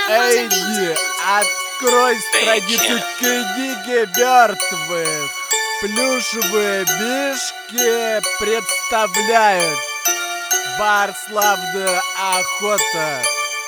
Эйди, открой страницу книги мертвых. Плюшевые мишки представляют бар «Славная охота».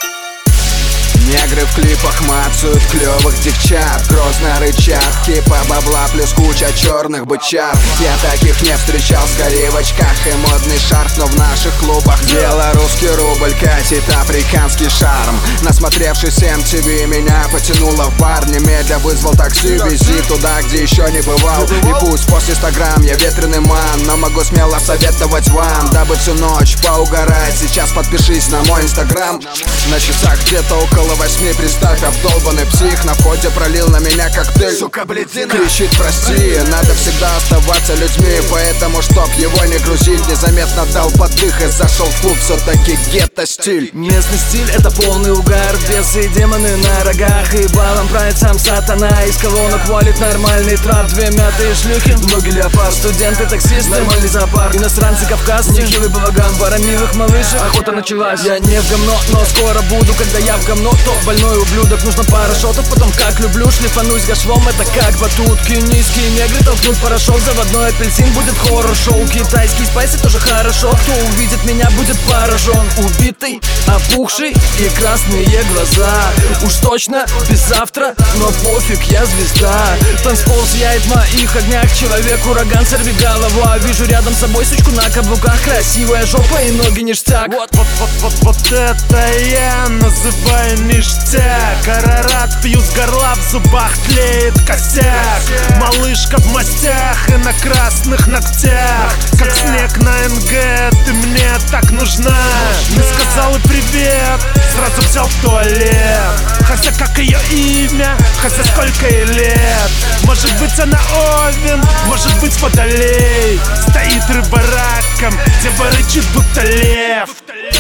Негры в клипах мацают клёвых девчат, грозно рычат, типа бабла плюс куча черных бычат. Я таких не встречал, скорее в очках и модный шарф, но в наших клубах белорусский рубль катит африканский шарм. Насмотревшись MTV, меня потянуло в бар, немедля вызвал такси, вези туда, где еще не бывал. И пусть после 100 грамм я ветреный ман, но могу смело советовать вам, дабы всю ночь поугарать, сейчас подпишись на мой инстаграм. На часах где-то около 8, представь, обдолбанный псих на входе пролил на меня коктейль. Сука, блядина, кричит прости, надо всегда оставаться людьми, поэтому чтоб его не грузить, незаметно дал подых и зашел в клуб, все-таки гетто-стиль. Местный стиль — это полный угар, бесы и демоны на рогах, и балом правит сам сатана. Из колонок валит нормальный трап, две мятые шлюхи, ноги леопард, студенты, таксисты, нормальный зоопарк, иностранцы, кавказцы, нехилый балаган, пара милых малышек, охота началась. Я не в говно, но скоро буду, когда я в говно, то больной ублюдок, нужно пара шотов, потом как люблю шлифанусь гашлом, это как батутки. Низкие негры толкнут порошок, заводной апельсин, будет хоррор-шоу. Китайский спайсы тоже хорошо, кто увидит меня, будет поражен. Убитый, опухший и красные глаза, уж точно без завтра, но пофиг, я звезда. Танцпол сияет в моих огнях, человек ураган, сорви голова. Вижу рядом с собой сучку на каблуках, красивая жопа и ноги ништяк. Вот это я называю ништяк. Арарат пью с горла, в зубах тлеет косяк. Малышка в мастях и на красных ногтях, как снег на НГ, ты мне так нужна. Не сказал и привет, сразу взял в туалет. Хотя как ее имя, хотя сколько ей лет. Может быть она Овен, может быть Водолей. Стоит рыба раком, дева рычит будто лев.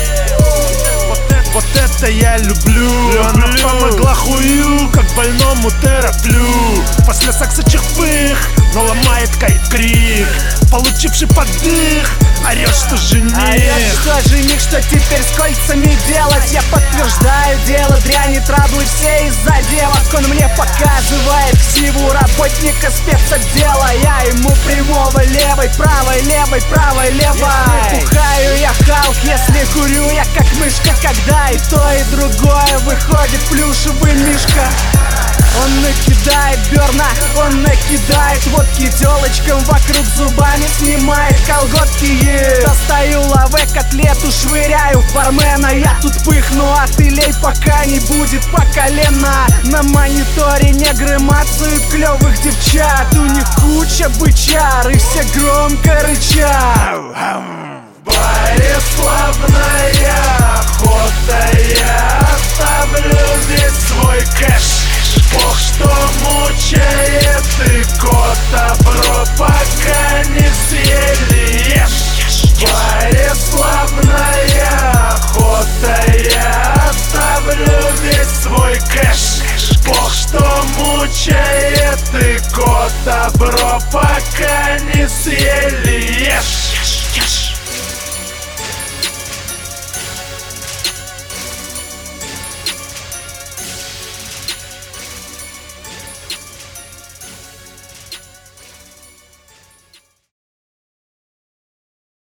Вот это я люблю. Она помогла хую, как больному тераплю. После секса чихпых, но ломает крик. Получивший подых, орёт, что жених. Орёт, что жених, что теперь с кольцами делать? Я подтверждаю, дело дряни, траблы все из-за девок. Он мне показывает ксиву работника спецотдела. Я ему прямого левой, правой, левой, правой, левой. Если бухаю, я Халк, если курю, я как мышка. Когда и то, и другое выходит плюшевый мишка. Он накидает берна, он накидает водки тёлочкам вокруг, зубами снимает колготки. Достаю лаве, котлету швыряю в бармена. Я тут пыхну, а ты лей, пока не будет по колено. На мониторе негры мацают клёвых девчат. У них куча бычар и все громко рычат. В баре славная охота, я оставлю весь свой кэш. Бог, что мучает и кота, бро, пока не съели ешь. В баре славная охота, я оставлю весь свой кэш. Бог, что мучает и кота, бро, пока не съели ешь.